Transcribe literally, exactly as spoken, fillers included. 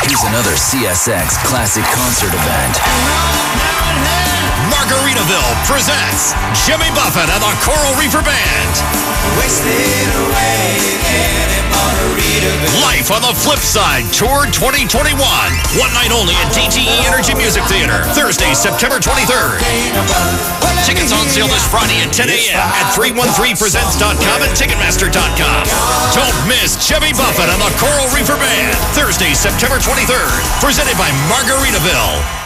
Here's another C S X classic concert event. Margaritaville presents Jimmy Buffett and the Coral Reefer Band. Wasted away again in Margaritaville. Life on the Flip Side Tour twenty twenty-one. One night only at D T E Energy Music Theater. Thursday, September twenty-third. Tickets on sale this Friday at ten a.m. at three one three presents dot com and Ticketmaster dot com. Don't miss Jimmy Buffett and the Coral Reefer Band. Thursday, September twenty-third. Presented by Margaritaville.